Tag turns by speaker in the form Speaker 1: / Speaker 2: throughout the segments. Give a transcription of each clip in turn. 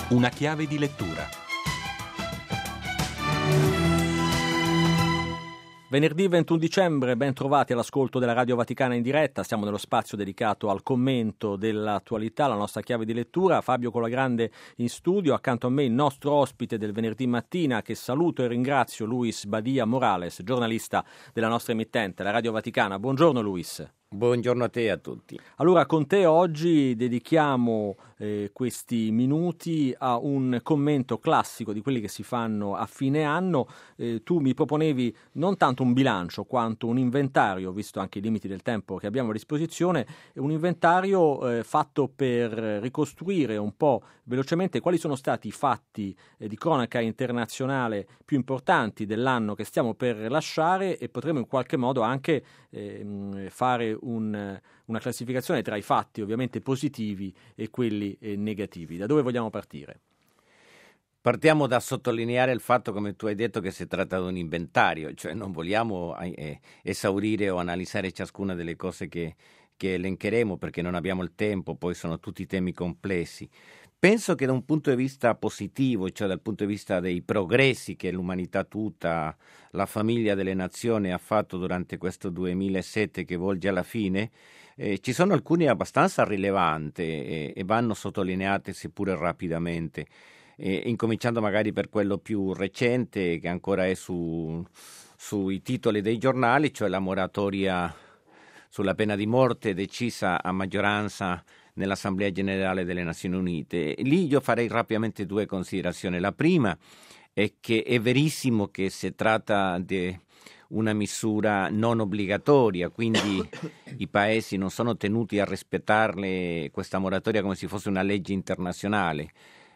Speaker 1: Una chiave di lettura. Venerdì 21 dicembre, ben trovati all'ascolto della Radio Vaticana in diretta. Siamo nello spazio dedicato al commento dell'attualità, la nostra chiave di lettura. Fabio Colagrande in studio, accanto a me il nostro ospite del venerdì mattina, che saluto e ringrazio, Luis Badia Morales, giornalista della nostra emittente, la Radio Vaticana. Buongiorno Luis.
Speaker 2: Buongiorno a te e a tutti.
Speaker 1: Allora, con te oggi dedichiamo questi minuti a un commento classico di quelli che si fanno a fine anno. Tu mi proponevi non tanto un bilancio quanto un inventario, visto anche i limiti del tempo che abbiamo a disposizione, un inventario fatto per ricostruire un po' velocemente quali sono stati i fatti di cronaca internazionale più importanti dell'anno che stiamo per lasciare, e potremo in qualche modo anche fare una classificazione tra i fatti ovviamente positivi e quelli negativi. Da dove vogliamo partire?
Speaker 2: Partiamo da sottolineare il fatto, come tu hai detto, che si tratta di un inventario, cioè non vogliamo esaurire o analizzare ciascuna delle cose che elencheremo perché non abbiamo il tempo, poi sono tutti temi complessi. Penso che da un punto di vista positivo, cioè dal punto di vista dei progressi che l'umanità tutta, la famiglia delle nazioni ha fatto durante questo 2007 che volge alla fine, ci sono alcuni abbastanza rilevanti e vanno sottolineati seppure rapidamente, incominciando magari per quello più recente che ancora è sui titoli dei giornali, cioè la moratoria sulla pena di morte decisa a maggioranza nell'Assemblea Generale delle Nazioni Unite. Lì io farei rapidamente due considerazioni. La prima è che è verissimo che si tratta di una misura non obbligatoria, quindi i paesi non sono tenuti a rispettarle questa moratoria come se fosse una legge internazionale.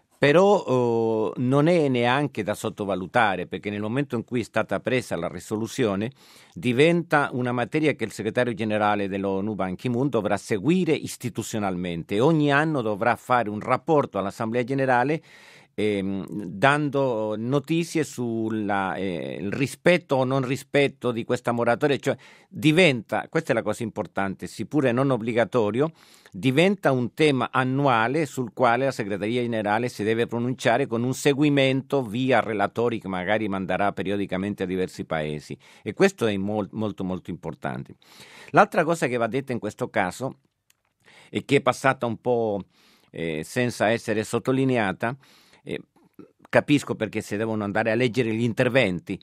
Speaker 2: Però non è neanche da sottovalutare, perché nel momento in cui è stata presa la risoluzione diventa una materia che il segretario generale dell'ONU Ban Ki-moon dovrà seguire istituzionalmente e ogni anno dovrà fare un rapporto all'Assemblea generale dando notizie sul rispetto o non rispetto di questa moratoria, cioè diventa, questa è la cosa importante, seppure non obbligatorio, diventa un tema annuale sul quale la segreteria generale si deve pronunciare con un seguimento via relatori che magari manderà periodicamente a diversi paesi, e questo è molto molto importante. L'altra cosa che va detta in questo caso e che è passata un po' senza essere sottolineata, capisco perché si devono andare a leggere gli interventi,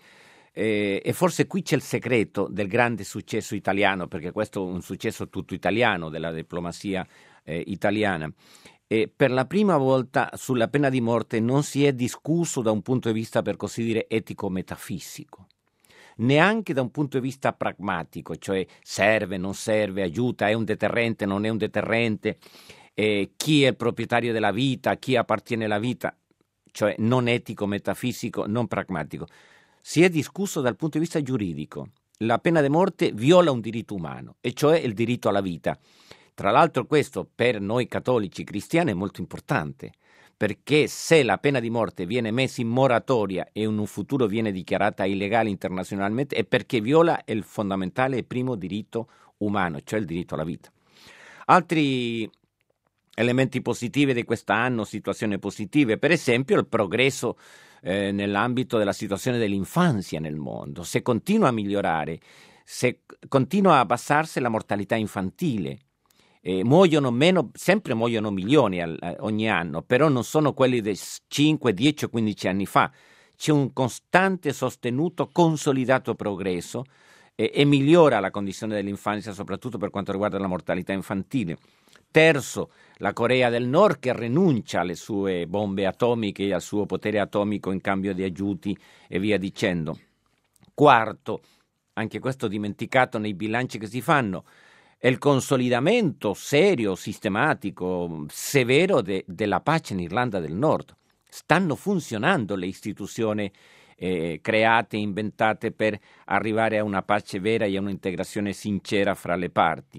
Speaker 2: e forse qui c'è il segreto del grande successo italiano, perché questo è un successo tutto italiano della diplomazia italiana. Per la prima volta sulla pena di morte non si è discusso da un punto di vista, per così dire, etico-metafisico, neanche da un punto di vista pragmatico, cioè serve, non serve, aiuta, è un deterrente, non è un deterrente, chi è il proprietario della vita, chi appartiene alla vita, cioè non etico, metafisico, non pragmatico. Si è discusso dal punto di vista giuridico. La pena di morte viola un diritto umano, e cioè il diritto alla vita. Tra l'altro questo per noi cattolici cristiani è molto importante, perché se la pena di morte viene messa in moratoria e in un futuro viene dichiarata illegale internazionalmente, è perché viola il fondamentale e primo diritto umano, cioè il diritto alla vita. Altri elementi positivi di quest'anno, situazioni positive, per esempio il progresso nell'ambito della situazione dell'infanzia nel mondo. Se continua a migliorare, se continua a abbassarsi la mortalità infantile, muoiono meno, sempre muoiono milioni ogni anno, però non sono quelli di 5, 10 o 15 anni fa. C'è un costante, sostenuto, consolidato progresso e migliora la condizione dell'infanzia, soprattutto per quanto riguarda la mortalità infantile. Terzo, la Corea del Nord che rinuncia alle sue bombe atomiche e al suo potere atomico in cambio di aiuti e via dicendo. Quarto, anche questo dimenticato nei bilanci che si fanno, è il consolidamento serio, sistematico, severo della pace in Irlanda del Nord. Stanno funzionando le istituzioni create, inventate per arrivare a una pace vera e a un'integrazione sincera fra le parti.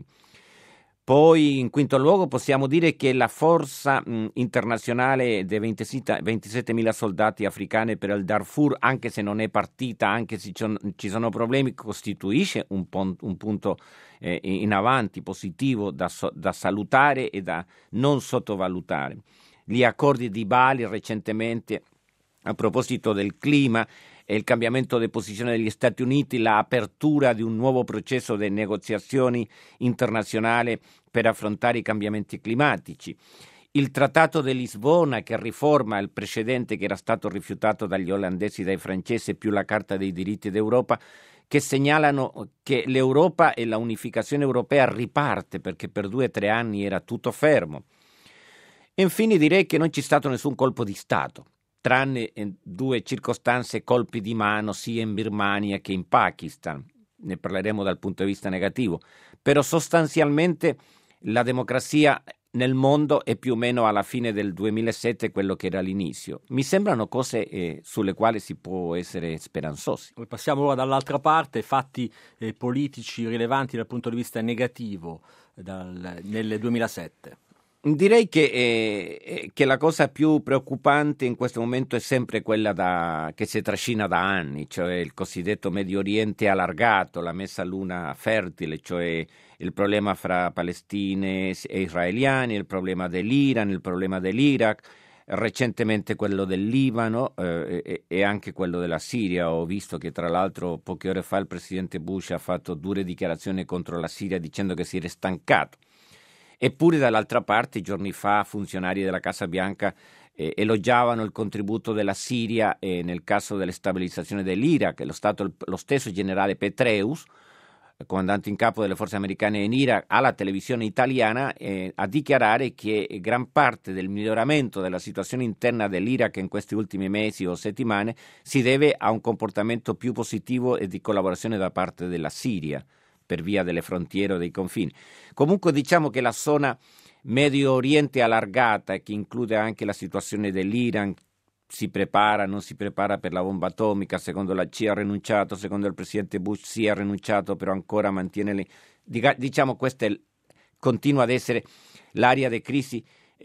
Speaker 2: Poi, in quinto luogo, possiamo dire che la forza internazionale dei 27.000 soldati africani per il Darfur, anche se non è partita, anche se ci sono problemi, costituisce un punto in avanti positivo da salutare e da non sottovalutare. gli accordi di Bali recentemente a proposito del clima e il cambiamento di posizione degli Stati Uniti, l'apertura di un nuovo processo di negoziazioni internazionali per affrontare i cambiamenti climatici. Il Trattato di Lisbona che riforma il precedente che era stato rifiutato dagli olandesi e dai francesi, più la Carta dei diritti d'Europa, che segnalano che l'Europa e la unificazione europea riparte perché per 2 o 3 anni era tutto fermo. E infine direi che non c'è stato nessun colpo di Stato, tranne in 2 circostanze colpi di mano sia in Birmania che in Pakistan. Ne parleremo dal punto di vista negativo, però sostanzialmente la democrazia nel mondo è più o meno alla fine del 2007 quello che era all'inizio. Mi sembrano cose sulle quali si può essere speranzosi.
Speaker 1: Passiamo ora dall'altra parte, fatti politici rilevanti dal punto di vista negativo nel 2007.
Speaker 2: Direi che la cosa più preoccupante in questo momento è sempre quella che si trascina da anni, cioè il cosiddetto Medio Oriente allargato, la messa a luna fertile, cioè il problema fra palestini e israeliani, il problema dell'Iran, il problema dell'Iraq, recentemente quello del Libano e anche quello della Siria. Ho visto che tra l'altro poche ore fa il presidente Bush ha fatto dure dichiarazioni contro la Siria dicendo che si era stancato. Eppure dall'altra parte, giorni fa, funzionari della Casa Bianca elogiavano il contributo della Siria nel caso della stabilizzazione dell'Iraq. Lo stesso generale Petraeus, comandante in capo delle forze americane in Iraq, alla televisione italiana a dichiarare che gran parte del miglioramento della situazione interna dell'Iraq in questi ultimi mesi o settimane si deve a un comportamento più positivo e di collaborazione da parte della Siria, per via delle frontiere o dei confini. Comunque diciamo che la zona Medio Oriente allargata, che include anche la situazione dell'Iran, non si prepara per la bomba atomica, secondo la CIA ha rinunciato, secondo il presidente Bush sì ha rinunciato, però ancora mantiene diciamo questa continua ad essere l'area di crisi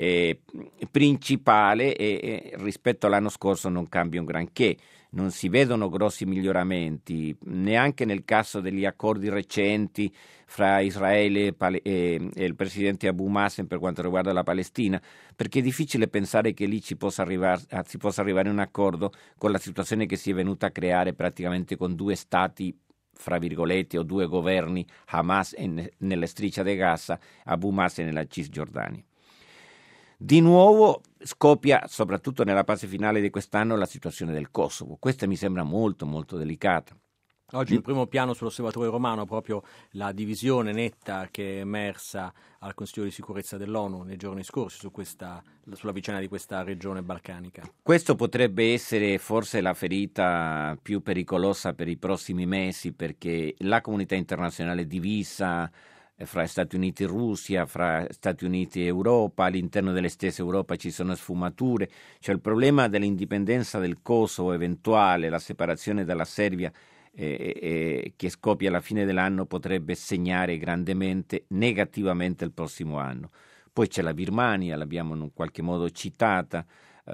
Speaker 2: principale e rispetto all'anno scorso non cambia un granché. Non si vedono grossi miglioramenti, neanche nel caso degli accordi recenti fra Israele e il presidente Abu Mazen per quanto riguarda la Palestina, perché è difficile pensare che lì si possa arrivare a un accordo con la situazione che si è venuta a creare praticamente con 2 stati, fra virgolette, o 2 governi, Hamas nella striscia di Gaza, Abu Mazen nella Cisgiordania. Di nuovo scoppia, soprattutto nella fase finale di quest'anno, la situazione del Kosovo. Questa mi sembra molto, molto delicata.
Speaker 1: Oggi in primo piano sull'Osservatorio Romano proprio la divisione netta che è emersa al Consiglio di sicurezza dell'ONU nei giorni scorsi sulla vicenda di questa regione balcanica.
Speaker 2: Questo potrebbe essere forse la ferita più pericolosa per i prossimi mesi, perché la comunità internazionale è divisa fra Stati Uniti e Russia, fra Stati Uniti e Europa, all'interno delle stesse Europa ci sono sfumature, cioè il problema dell'indipendenza del Kosovo eventuale, la separazione dalla Serbia che scoppia alla fine dell'anno potrebbe segnare grandemente, negativamente il prossimo anno. Poi c'è la Birmania, l'abbiamo in qualche modo citata,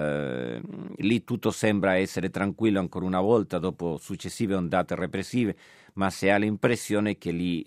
Speaker 2: lì tutto sembra essere tranquillo ancora una volta dopo successive ondate repressive, ma si ha l'impressione che lì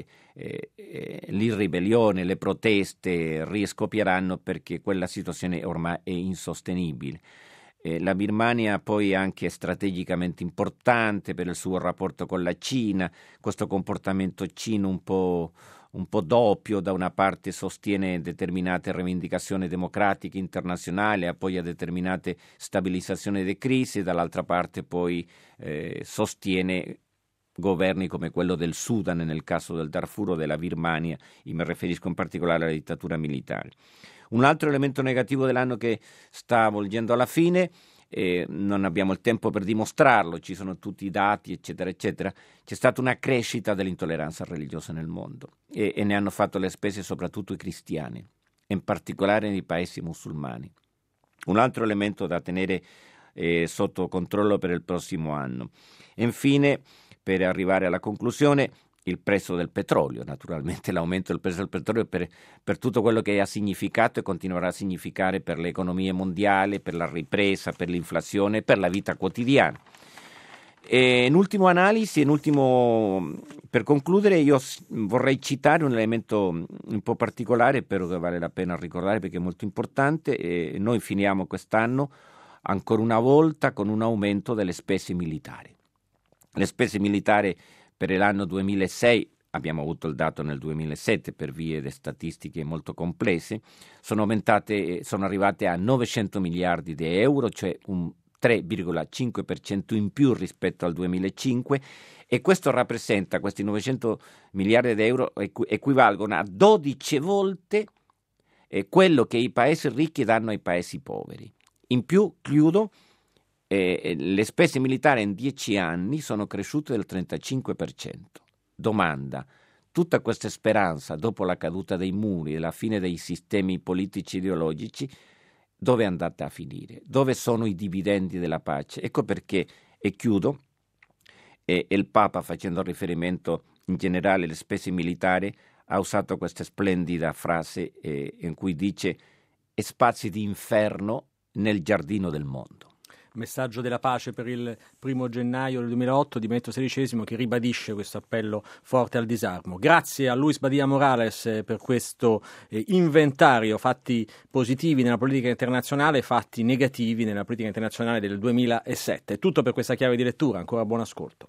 Speaker 2: l'irribellione, le proteste riscoppieranno perché quella situazione ormai è insostenibile. La Birmania poi è anche strategicamente importante per il suo rapporto con la Cina, questo comportamento cino un po' doppio, da una parte sostiene determinate rivendicazioni democratiche internazionali, appoggia determinate stabilizzazioni di crisi, dall'altra parte poi sostiene governi come quello del Sudan nel caso del Darfur o della Birmania, mi riferisco in particolare alla dittatura militare. Un altro elemento negativo dell'anno che sta volgendo alla fine, non abbiamo il tempo per dimostrarlo, ci sono tutti i dati eccetera eccetera, c'è stata una crescita dell'intolleranza religiosa nel mondo e ne hanno fatto le spese soprattutto i cristiani, in particolare nei paesi musulmani. Un altro elemento da tenere sotto controllo per il prossimo anno. E infine, per arrivare alla conclusione, il prezzo del petrolio, naturalmente l'aumento del prezzo del petrolio per tutto quello che ha significato e continuerà a significare per l'economia mondiale, per la ripresa, per l'inflazione, per la vita quotidiana. In ultimo analisi, per concludere, io vorrei citare un elemento un po' particolare, però che vale la pena ricordare perché è molto importante. Noi finiamo quest'anno ancora una volta con un aumento delle spese militari. Le spese militari per l'anno 2006, abbiamo avuto il dato nel 2007 per vie di statistiche molto complesse, sono arrivate a 900 miliardi di euro, cioè un 3,5% in più rispetto al 2005, e questo rappresenta, questi 900 miliardi di euro equivalgono a 12 volte quello che i paesi ricchi danno ai paesi poveri. In più, chiudo, le spese militari in 10 anni sono cresciute del 35%. Domanda: tutta questa speranza dopo la caduta dei muri e la fine dei sistemi politici ideologici, dove è andata a finire? Dove sono i dividendi della pace? Ecco perché, e chiudo, il Papa, facendo riferimento in generale alle spese militari, ha usato questa splendida frase in cui dice: spazi di inferno nel giardino del mondo.
Speaker 1: Messaggio della pace per il 1° gennaio del 2008 di Benedetto XVI, che ribadisce questo appello forte al disarmo. Grazie a Luis Badia Morales per questo inventario, fatti positivi nella politica internazionale, fatti negativi nella politica internazionale del 2007. È tutto per questa chiave di lettura, ancora buon ascolto.